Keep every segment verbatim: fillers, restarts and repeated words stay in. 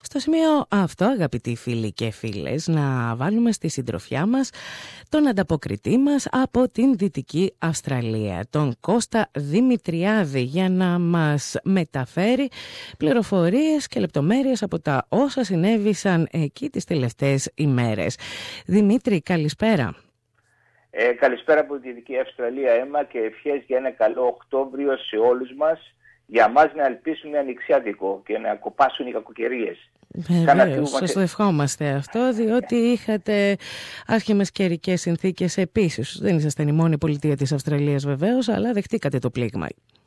Στο σημείο αυτό, αγαπητοί φίλοι και φίλες, να βάλουμε στη συντροφιά μας τον ανταποκριτή μας από την Δυτική Αυστραλία, τον Κώστα Δημητριάδη, για να μας μεταφέρει πληροφορίες και λεπτομέρειες από τα όσα συνέβησαν εκεί τις τελευταίες ημέρες. Δημήτρη, καλησπέρα. Ε, καλησπέρα από τη Δυτική Αυστραλία, Έμα, και ευχές για ένα καλό Οκτώβριο σε όλους μας. Για μας να ελπίσουν ανοιξιάτικο και να κοπάσουν οι κακοκαιρίες. Βεβαίως, σας το ευχόμαστε αυτό, διότι είχατε άσχημες καιρικές συνθήκες επίσης. Δεν ήσασταν η μόνη πολιτεία της Αυστραλίας βεβαίως, αλλά δεχτήκατε το πλήγμα.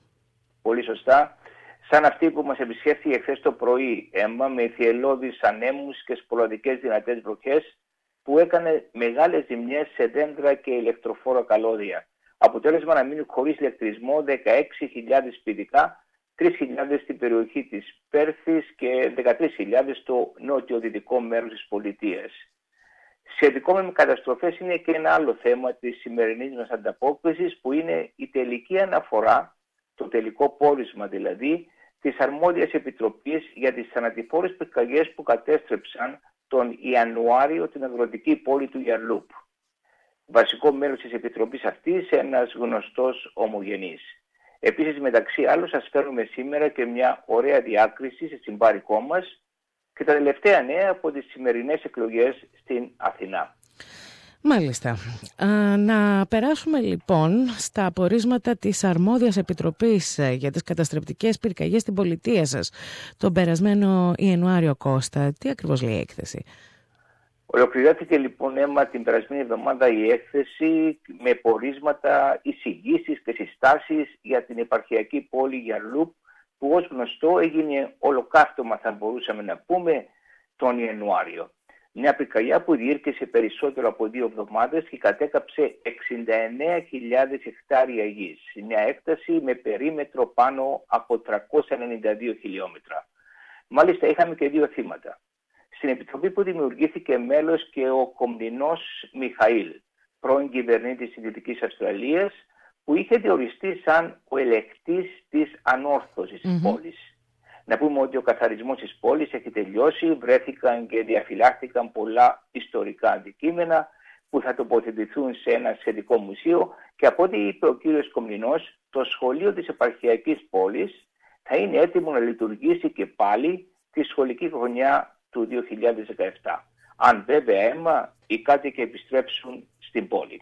Πολύ σωστά. Σαν αυτή που μας επισκέφθηκε εχθές το πρωί, Έμα, με θυελλώδεις ανέμους και σποραδικές δυνατές βροχές που έκανε μεγάλες ζημιές σε δέντρα και ηλεκτροφόρα καλώδια. Αποτέλεσμα να μείνουν χωρίς ηλεκτρισμό δεκαέξι χιλιάδες σπιτικά, τρεις χιλιάδες στην περιοχή της Πέρθης και δεκατρείς χιλιάδες στο νότιο-δυτικό μέρος της πολιτείας. Σχετικό με καταστροφές είναι και ένα άλλο θέμα της σημερινής μας ανταπόκρισης, που είναι η τελική αναφορά, το τελικό πόρισμα δηλαδή, της αρμόδιας επιτροπής για τις θανατηφόρες πυρκαγιές που κατέστρεψαν τον Ιανουάριο την αγροτική πόλη του Γιαρλούπ. Βασικό μέρος της επιτροπής αυτής ένας γνωστός ομογενής. Επίσης, μεταξύ άλλων, σας φέρνουμε σήμερα και μια ωραία διάκριση σε συμπάρικό μας και τα τελευταία νέα από τις σημερινές εκλογές στην Αθηνά. Μάλιστα. Α, να περάσουμε λοιπόν στα απορίσματα της αρμόδιας επιτροπής για τις καταστρεπτικές πυρκαγιές στην πολιτεία σας τον περασμένο Ιανουάριο, Κώστα. Τι ακριβώς λέει η έκθεση? Ολοκληρώθηκε λοιπόν, Έμα, την περασμένη εβδομάδα η έκθεση με πορίσματα, εισηγήσεις και συστάσεις για την επαρχιακή πόλη Γιαρλούπ, που ως γνωστό έγινε ολοκαύτωμα, θα μπορούσαμε να πούμε, τον Ιανουάριο. Μια πυρκαγιά που διήρκεσε περισσότερο από δύο εβδομάδες και κατέκαψε εξήντα εννέα χιλιάδες εκτάρια γης, μια έκταση με περίμετρο πάνω από τριακόσια ενενήντα δύο χιλιόμετρα. Μάλιστα είχαμε και δύο θύματα. Στην επιτροπή που δημιουργήθηκε μέλος και ο Κομνηνός Μιχαήλ, πρώην κυβερνήτης της Δυτικής Αυστραλίας, που είχε διοριστεί σαν ο ελεκτής της ανόρθωσης της mm-hmm. πόλης. Να πούμε ότι ο καθαρισμός της πόλης έχει τελειώσει, βρέθηκαν και διαφυλάχθηκαν πολλά ιστορικά αντικείμενα που θα τοποθετηθούν σε ένα σχετικό μουσείο, και από ό,τι είπε ο κύριος Κομνηνός, το σχολείο της επαρχιακής πόλης θα είναι έτοιμο να λειτουργήσει και πάλι τη σχολική χρονιά του δύο χιλιάδες δεκαεπτά. Αν βέβαια, Έμα, οι κάτοικοι επιστρέψουν στην πόλη.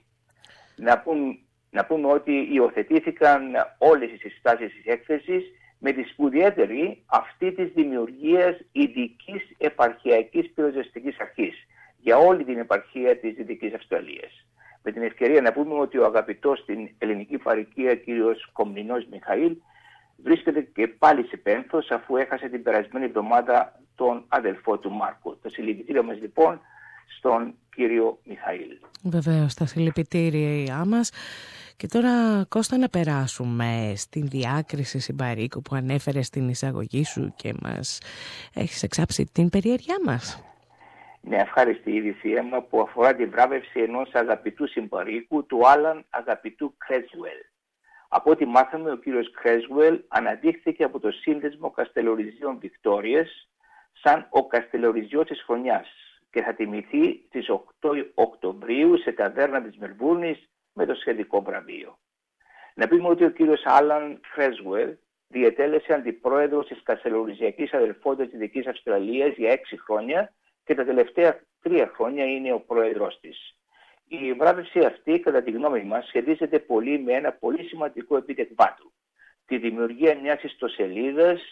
Να πούμε, να πούμε ότι υιοθετήθηκαν όλες οι συστάσεις της έκθεσης, με τη σπουδαιότερη αυτή της δημιουργίας ειδικής επαρχιακής πυροσβεστικής αρχής για όλη την επαρχία της Δυτικής Αυστραλίας. Με την ευκαιρία να πούμε ότι ο αγαπητός στην ελληνική παροικία κύριος Κομνηνός Μιχαήλ βρίσκεται και πάλι σε πένθος, αφού έχασε την περασμένη εβδομάδα τον αδελφό του Μάρκο. Τα συλληπιτήρια μας λοιπόν στον κύριο Μιχαήλ. Βεβαίως, τα συλληπιτήριά μας. Και τώρα, Κώστα, να περάσουμε στην διάκριση συμπαρίκου που ανέφερε στην εισαγωγή σου και μας έχεις εξάψει την περιέργειά μας. Ναι, ευχάριστη είδηση, Έμα, που αφορά την βράβευση ενός αγαπητού συμπαρίκου, του Άλαν αγαπητού Κρέσουελ. Από ό,τι μάθαμε, ο κύριος Κρέσουελ αναδείχθηκε από το Σύνδεσμο Καστελοριζίων Βικτόριας σαν ο Καστελοριζιός της χρονιάς και θα τιμηθεί στις οκτώ Οκτωβρίου σε ταβέρνα της Μελβούρνης με το σχετικό βραβείο. Να πούμε ότι ο κύριος Άλαν Κρέσουελ διετέλεσε αντιπρόεδρος της Καστελοριζιακής Αδελφότητας της Δυτικής Αυστραλίας για έξι χρόνια και τα τελευταία τρία χρόνια είναι ο πρόεδρος της. Η βράβευση αυτή, κατά τη γνώμη μας, σχετίζεται πολύ με ένα πολύ σημαντικό επίτευγμά του. Τη δημιουργία μιας ιστοσελίδας,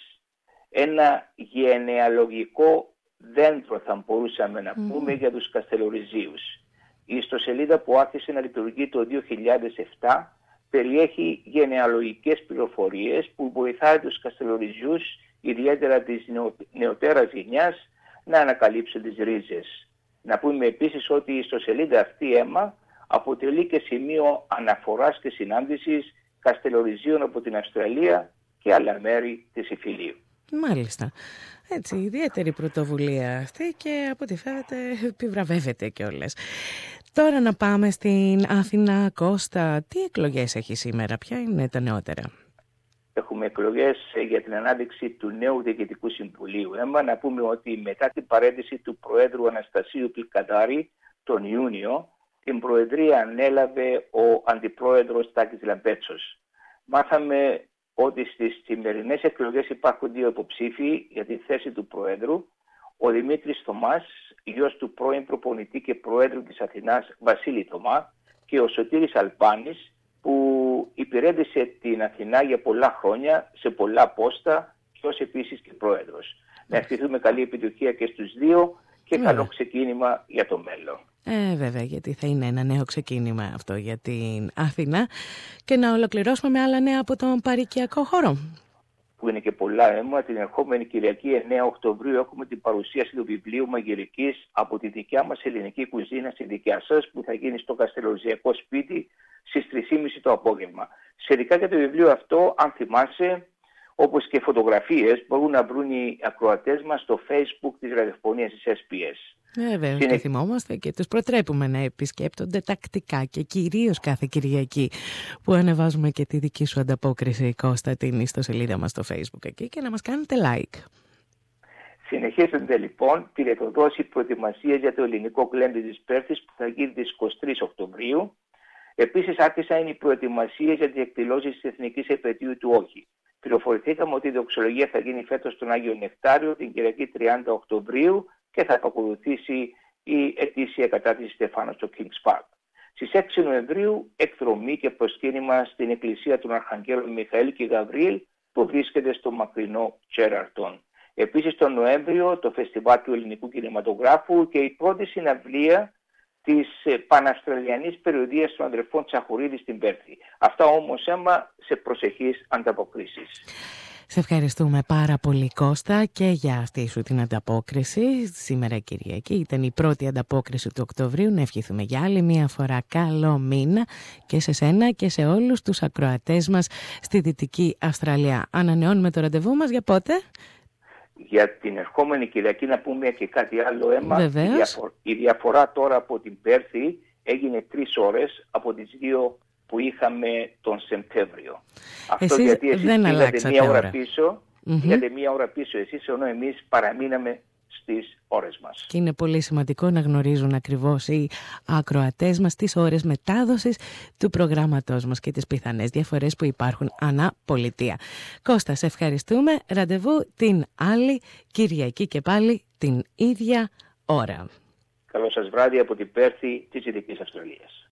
ένα γενεαλογικό δέντρο θα μπορούσαμε να πούμε mm. για τους Καστελοριζίους. Η ιστοσελίδα που άρχισε να λειτουργεί το δύο χιλιάδες επτά περιέχει γενεαλογικές πληροφορίες που βοηθάει τους Καστελοριζίους, ιδιαίτερα της νεο, νεωτέρας γενιάς, να ανακαλύψουν τις ρίζες. Να πούμε επίσης ότι η ιστοσελίδα αυτή, Έμα, αποτελεί και σημείο αναφοράς και συνάντησης Καστελοριζίων από την Αυστραλία και άλλα μέρη της Ιφιλίου. Μάλιστα. Έτσι, ιδιαίτερη πρωτοβουλία αυτή και από ό,τι φαίνεται επιβραβεύεται κιόλας. Τώρα να πάμε στην Αθηνά, Κώστα. Τι εκλογές έχει σήμερα, ποια είναι τα νεότερα? Έχουμε έχουμε εκλογές για την ανάδειξη του νέου Διοικητικού Συμβουλίου. Έμα να πούμε ότι μετά την παρέτηση του Προέδρου Αναστασίου Πιλκαντάρη τον Ιούνιο, την Προεδρία ανέλαβε ο Αντιπρόεδρος Τάκης Λαμπέτσος. Μάθαμε ότι στις σημερινές εκλογές υπάρχουν δύο υποψήφοι για τη θέση του Προέδρου, ο Δημήτρης Θωμάς, γιος του πρώην προπονητή και Προέδρου της Αθηνάς Βασίλη Θωμά, και ο Σωτήρης Αλπάνης, που υπηρέτησε την Αθηνά για πολλά χρόνια, σε πολλά πόστα και ως επίσης και Πρόεδρος. Να ευχηθούμε καλή επιτυχία και στους δύο και Βέβαια. καλό ξεκίνημα για το μέλλον. Ε, βέβαια, γιατί θα είναι ένα νέο ξεκίνημα αυτό για την Αθηνά. Και να ολοκληρώσουμε με άλλα νέα από τον παροικιακό χώρο. Που είναι και πολλά αίμα. Την ερχόμενη Κυριακή εννέα Οκτωβρίου έχουμε την παρουσίαση του βιβλίου μαγειρικής από τη δικιά μας ελληνική κουζίνα στη δικιά σας, που θα γίνει στο Καστελοριζιακό σπίτι στις τρεις και μισή το απόγευμα. Σχετικά για το βιβλίο αυτό, αν θυμάσαι, όπως και φωτογραφίες, μπορούν να βρουν οι ακροατές μας στο Facebook της ραδιοφωνίας της ες μπι ες. Βέβαια, Συνε... και θυμόμαστε και τους προτρέπουμε να επισκέπτονται τακτικά και κυρίως κάθε Κυριακή που ανεβάζουμε και τη δική σου ανταπόκριση, Κώστα, την ιστοσελίδα μας στο Facebook εκεί, και να μας κάνετε like. Συνεχίζονται λοιπόν πυρετοδόση προετοιμασίες για το ελληνικό γλέντι της Πέρθης που θα γίνει τις εικοστή τρίτη Οκτωβρίου. Επίσης άρχισαν οι προετοιμασίες για τις εκδηλώσεις της Εθνικής Επετείου του Όχη. Πληροφορηθήκαμε ότι η δοξολογία θα γίνει φέτος στον Άγιο Νεκτάριο την Κυριακή τριάντα Οκτωβρίου και θα ακολουθήσει η ετήσια κατάρτιση Στεφάνου στο Kings Park. Στις έξι Νοεμβρίου εκδρομή και προσκύνημα στην Εκκλησία των Αρχαγγέλων Μιχαήλ και Γαβριήλ που βρίσκεται στο μακρινό Τσέραρτον. Επίσης τον Νοέμβριο το Φεστιβάλ του Ελληνικού Κινηματογράφου και η πρώτη συναυλία της Παναυστραλιανής Περιοδίας των Αδερφών Τσαχουρίδη στην Πέρθη. Αυτά όμως αίμα σε προσεχείς ανταποκρίσεις. Σε ευχαριστούμε πάρα πολύ, Κώστα, και για αυτή σου την ανταπόκριση. Σήμερα Κυριακή ήταν η πρώτη ανταπόκριση του Οκτωβρίου. Να ευχηθούμε για άλλη μία φορά καλό μήνα και σε σένα και σε όλους τους ακροατές μας στη Δυτική Αυστραλία. Ανανεώνουμε το ραντεβού μας για πότε? Για την ερχόμενη Κυριακή να πούμε και κάτι άλλο αίμα. Η, διαφο- η διαφορά τώρα από την Πέρθη έγινε τρεις ώρες από τις δύο που είχαμε τον Σεπτέμβριο. Αυτό εσείς γιατί εσείς δεν πήγατε μία ώρα, ώρα πίσω, mm-hmm. πήγατε μία ώρα πίσω εσείς, ενώ εμείς παραμείναμε στις ώρες μας. Και είναι πολύ σημαντικό να γνωρίζουν ακριβώς οι ακροατές μας τις ώρες μετάδοσης του προγράμματός μας και τις πιθανές διαφορές που υπάρχουν ανά πολιτεία. Κώστα, σε ευχαριστούμε. Ραντεβού την άλλη Κυριακή και πάλι την ίδια ώρα. Καλό σας βράδυ από την Πέρθη της Δυτικής Αυστραλίας.